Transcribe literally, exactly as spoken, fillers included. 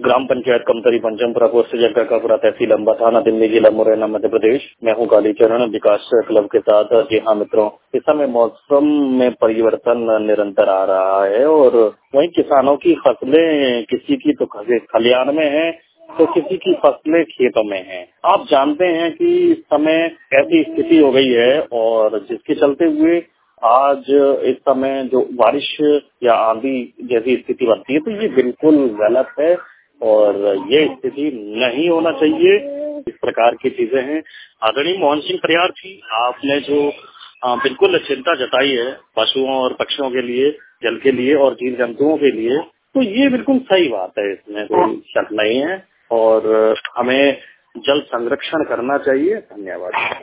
ग्राम panchayat Kamtari Panchampura post Jagdalpura तहसील अम्बा थाना दिल्ली जिला मुरैना मध्य प्रदेश। मैं हूँ कालीचरण विकास क्लब के साथ। जी हाँ मित्रों, इस समय मौसम में परिवर्तन निरंतर आ रहा है और वहीं किसानों की फसलें किसी की तो खलियान में है तो किसी की फसलें खेतों में हैं। आप जानते हैं कि इस समय ऐसी स्थिति हो गई है और जिसके चलते हुए आज इस समय जो बारिश या आंधी जैसी स्थिति बनती है तो ये बिल्कुल गलत है और ये स्थिति नहीं होना चाहिए। इस प्रकार की चीजें हैं। आदरणीय मोहन सिंह परियार जी, आपने जो आ, बिल्कुल चिंता जताई है पशुओं और पक्षियों के लिए, जल के लिए और जीव जंतुओं के लिए, तो ये बिल्कुल सही बात है, इसमें कोई शक नहीं है और हमें जल संरक्षण करना चाहिए। धन्यवाद।